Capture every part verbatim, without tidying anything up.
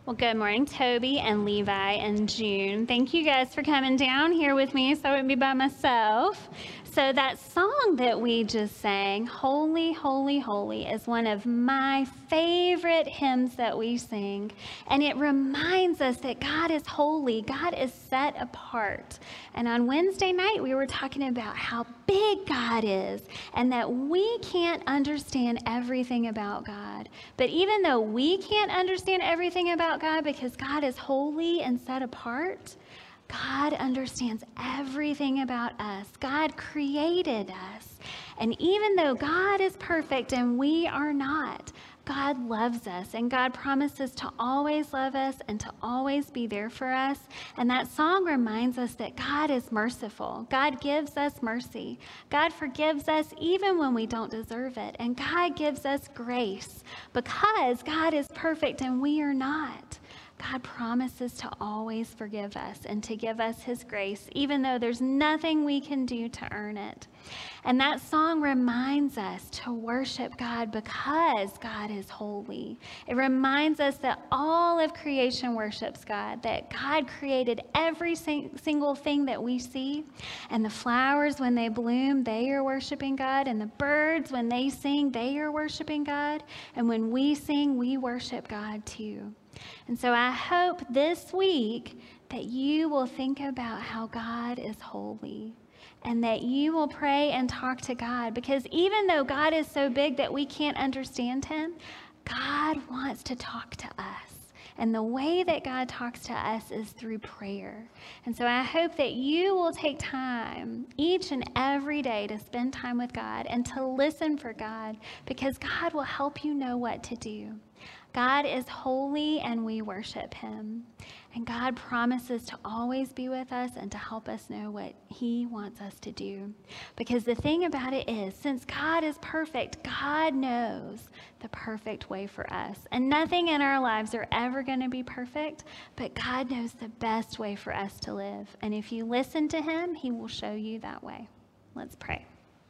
Well, good morning, Toby and Levi and June. Thank you guys for coming down here with me so I wouldn't be by myself. So that song that we just sang, Holy, Holy, Holy, is one of my favorite hymns that we sing. And it reminds us that God is holy. God is set apart. And on Wednesday night, we were talking about how big God is and that we can't understand everything about God. But even though we can't understand everything about God because God is holy and set apart, God understands everything about us. God created us. And even though God is perfect and we are not, God loves us, and God promises to always love us and to always be there for us. And that song reminds us that God is merciful. God gives us mercy. God forgives us even when we don't deserve it. And God gives us grace because God is perfect and we are not. God promises to always forgive us and to give us his grace, even though there's nothing we can do to earn it. And that song reminds us to worship God because God is holy. It reminds us that all of creation worships God, that God created every sing- single thing that we see. And the flowers, when they bloom, they are worshiping God. And the birds, when they sing, they are worshiping God. And when we sing, we worship God too. And so I hope this week that you will think about how God is holy and that you will pray and talk to God, because even though God is so big that we can't understand him, God wants to talk to us. And the way that God talks to us is through prayer. And so I hope that you will take time each and every day to spend time with God and to listen for God, because God will help you know what to do. God is holy and we worship him. And God promises to always be with us and to help us know what he wants us to do. Because the thing about it is, since God is perfect, God knows the perfect way for us. And nothing in our lives are ever going to be perfect, but God knows the best way for us to live. And if you listen to him, he will show you that way. Let's pray.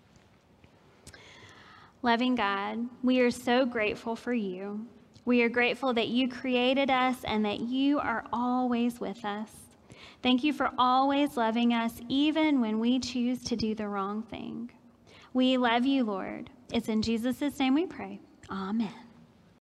Loving God, we are so grateful for you. We are grateful that you created us and that you are always with us. Thank you for always loving us, even when we choose to do the wrong thing. We love you, Lord. It's in Jesus' name we pray. Amen.